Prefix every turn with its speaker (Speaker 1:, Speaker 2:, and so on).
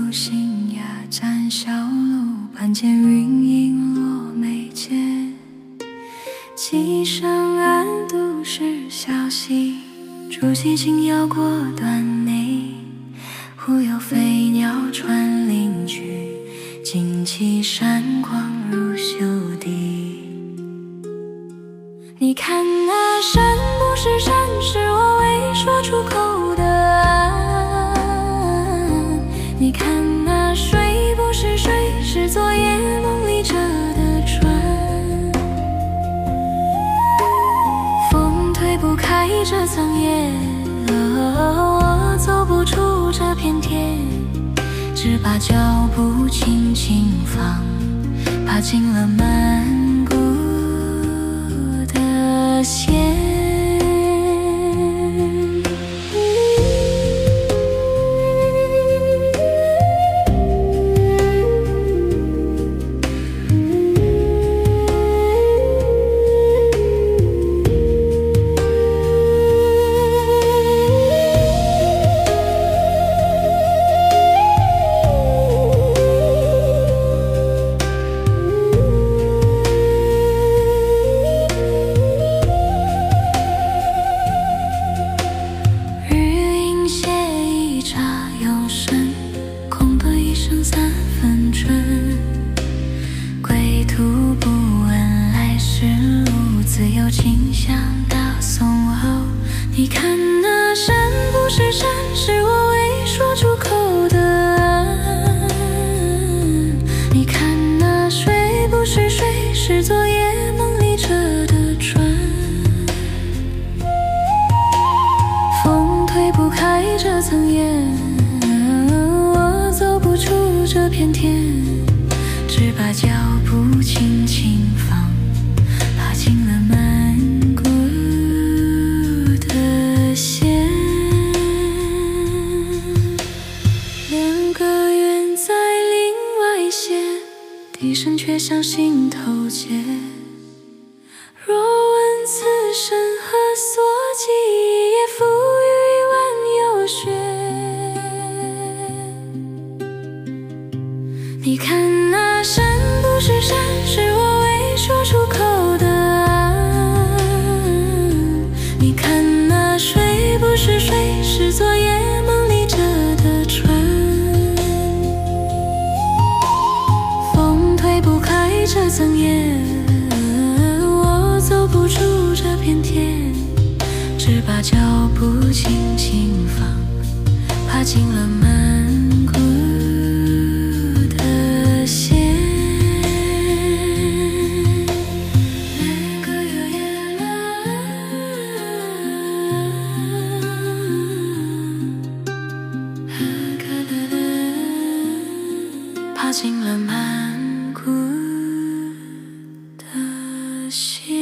Speaker 1: 流星压占小路，盘间云影落眉间。溪上暗度是小溪，竹溪轻摇过断内。忽有飞鸟穿林居，旌旗闪光入袖底。你看那山不是山，是我未说出口的爱。你看那水不是水，是昨夜梦里着的船。风推不开这层叶，我走不出这片天，只把脚步轻轻放，爬进了曼谷的线。自由倾向到松后，你看那山不是山，是我未说出口的爱。你看那水不是水，是昨夜梦里着的船。风推不开这层叶，我走不出这片天，只把脚步轻轻放，爬进了曼谷的线。两个圆在另外斜，笛声却向心头接。若问此生何所寄，一夜浮于万有雪。你看那山不是山，是我未说出口的爱。你看那水不是水，是昨夜梦里着的船。风推不开这层叶，我走不出这片天，只把脚步轻轻放，爬进了曼谷的线。爬进了曼谷的线。